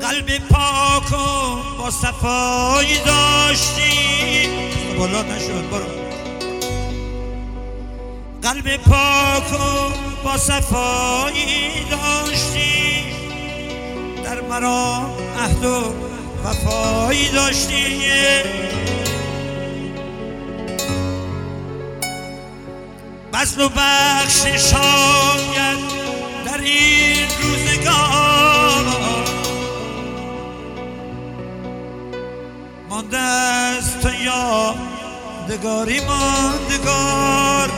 قلب پاک و با صفایی داشتی. بالا نشد برو. قلب پاک و با صفایی داشتی، در مرا عهد و وفایی داشتی. بذل و بخشش شاید در این روزگار مانده است تو یادگاری ماندگار.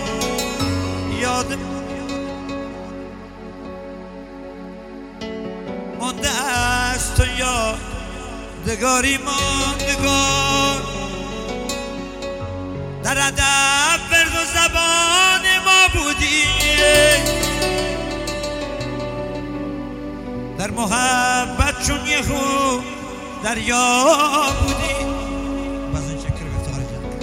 مانده است تو یادگاری ماندگار. در ادب ورد و زبان ما بودی، در محبت چون یه خون دریا بودی. بازن شکر افتخار جان.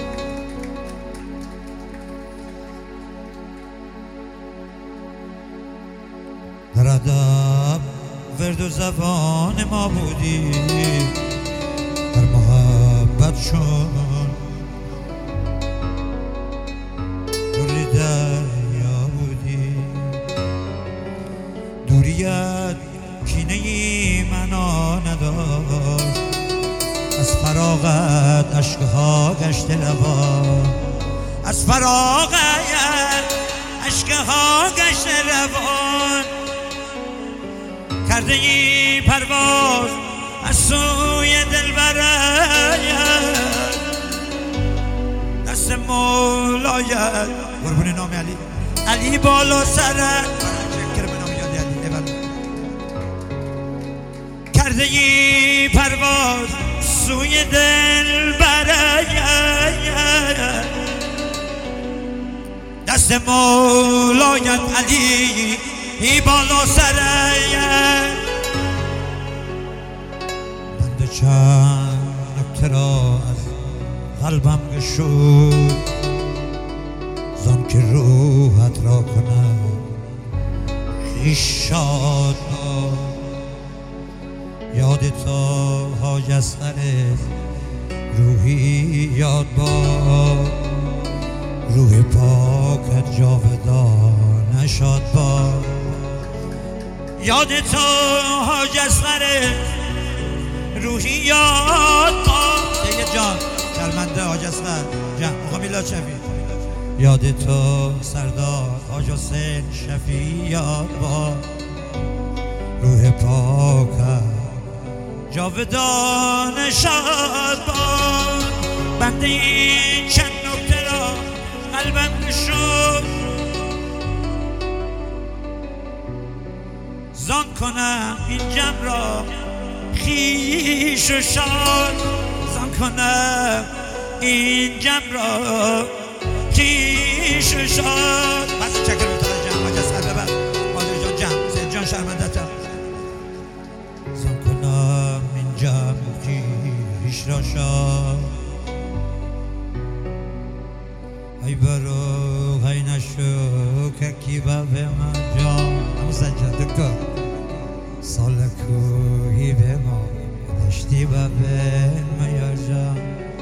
در ادب ورد و زبان ما بودی، در محبت چون دوری دریا بودی. دوریت کینه‌ای معنا نداشت، از فراغت اشکها گشت روان. از فراغت اشکها گشت روان. کرده ای پرواز از سوی دلبرت، دست مولایت قربون نام علی، علی بالا سرت. کرده ای پرواز سوی دلبرت، دست مولایت علی ای بالا سرت. بنده چند نکته را از قلبم گشود، زان که روحت را کنم خویش شاد. یاد تو حاج اصغر روحی یاد باد، روح پاکت جاودانه شاد باد. یاد تو حاج اصغر روحی یاد باد. دیگه جان شرمنده حاج اصغر جان آقا میلاد شفیع. یاد تو سردار حاج حسین شفیع یاد باد، روح پاکت جاودانه شاد باد. بنده این چند نکته را قلبم گشود، زان کنم این جمع را خویش و شاد. زان کنم این جمع را خویش و شاد. بس چکر میتونه جمع ها جسد ببر مادر جان جمع زید جان شرمنده تر. زان کنم این جمع خویش را شاد. ای برو های نشو که کی با به ما جان. همون سجاد دکتر سال کوهی به ما داشتی با به ما یا جان.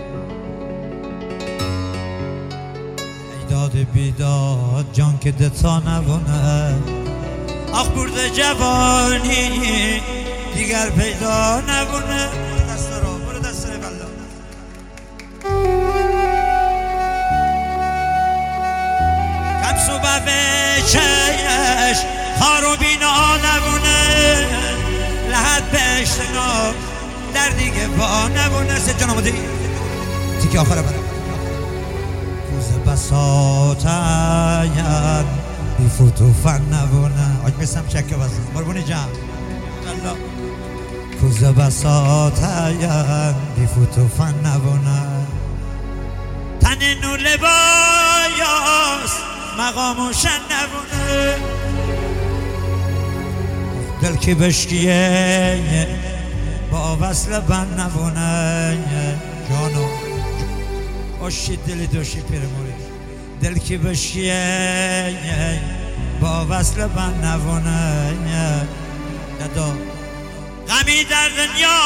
ای داد بیداد جان که دتا نبونه، آخ برده جوانی دیگر پیدا نبونه. برو دست را برو دست را بلا. کم صبح به چیش خار و بینا نبونه، لحد به اشتنا در دیگه با نبونه. سه جان آمده تیکی آخره بره. کوز بساتاین بی فوتو فن نبونه. آج میسم چکه بزن مربونی جان. کوز بساتاین بی فوتو فن نبونه. تن نور لبایاس مقاموشن نبونه. دل که بشکیه با وصل بند نبونه. جانو باشی دلی دوشی پیر مورید. دل که بشکیه با وصل بند نبونه. دادا غمی در دنیا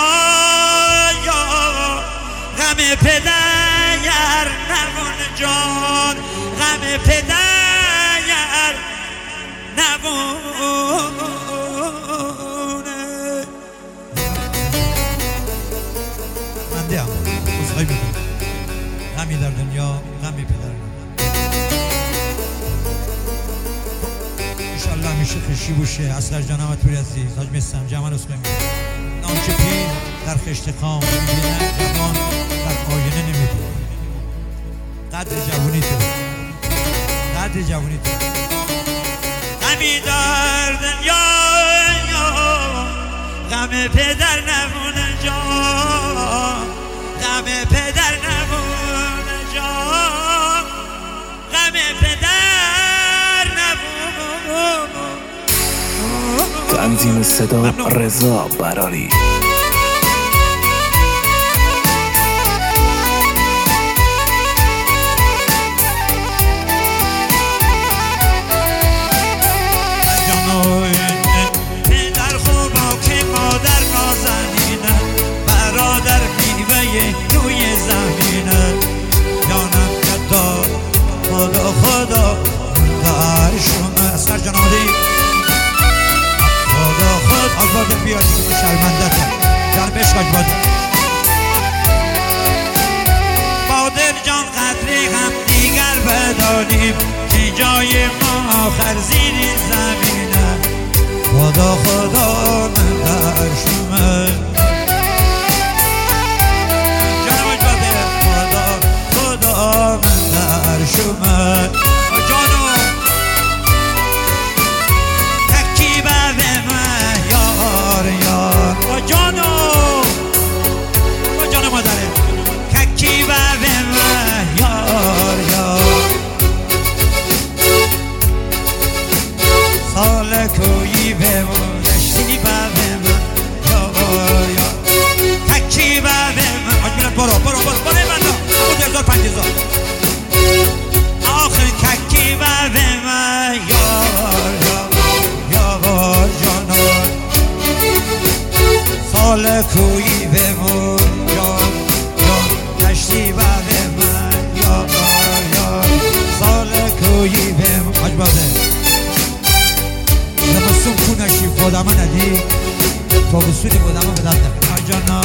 غم پدر نبونه جان غم پدر نبونه من دیم بزرگی بکنم غمی در دنیا غمی پدر انشالله میشه خشی باشه اصغر جان احمد پوری عزیز حاج مستم جمال اسلامی نامچه پیر در خشت خام میبینن جوان در آینه نمیبینن قدر جوانی تو قدر جوانی تو غمی در دنیا غم پدر نمونه جان غم پدر نمونه جان غم پدر نمونه تنظیم صدا رضا براری پدر خوبا که مادر نازنینه برادر میوه روی زمینه جانم کتا خدا در شما اصغر جنادی خدا آزاده بیاد شرمندته جان بشکاش باده بادر جان قدری هم دیگر بدانیم که جای ما آخر زیر زمینه خدا من در شما جان باده خدا من در شما جانو تکی به من یار جانو مادره تکی به من یار سال کویی به مونشتی به من یار تکی به من آج میرم برو من اون 1500 آخر تکی به من یار جانو سال کویی به من جان نشتی به من یار سال کویی به من آج باده زمستون کونشی بودم ندی تابستونی بودم به دست نکن آجانا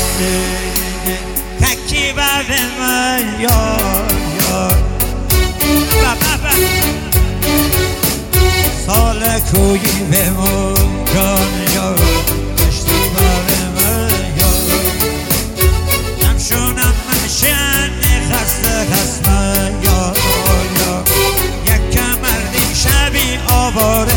تکی به من یار سال کویی به من جان یار نشتی به من یار نمشونم منشن خسته خسمه یار یک مردی شبی آواره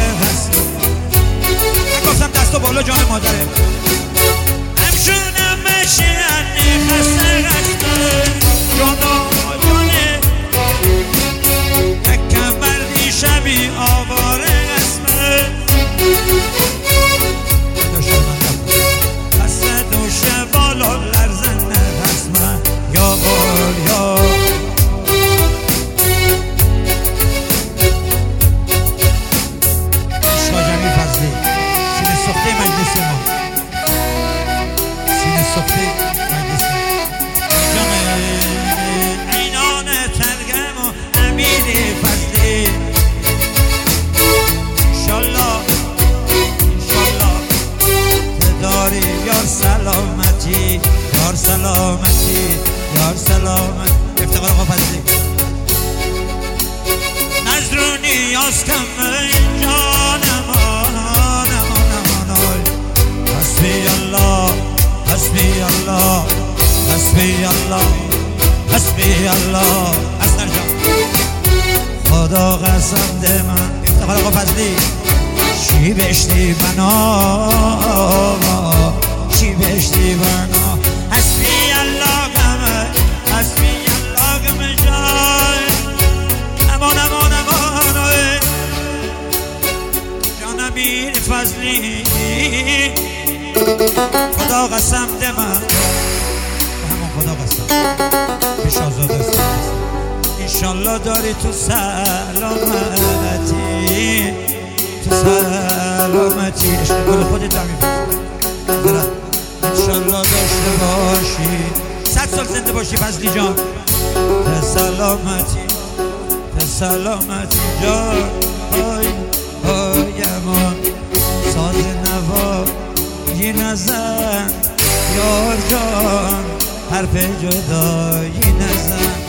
دستو بالا جان مادره همشونم مشین خسته رکته جانا جانه یکم مردی شبی آواره قسمه خسته دوشه بالا لرزنه قسمه یا بار یا سخته مجلس ما سینه سخته مجلس ما جان اینان ترگم و امیر فضلی انشالله داری یار سلامتی افتقار آقا فضلی نظرونی یاز کم جانم حسبی الله اصغر جان خدا قسم ده من افتخار آقا فضلی چی بشتی بنا حسبی الله گمه جان امان جان امیر فضلی خدا قسم ده من خدا قسم پیش آزاده است انشالله داری تو سلامتی عشق گل خودت هم میفرستی 100 سال زنده باشی فضلی جان. به سلامتی به سلامتی جان. آی آی امان ساز نوا یه نزن یار جان، حرف جدایی نزن.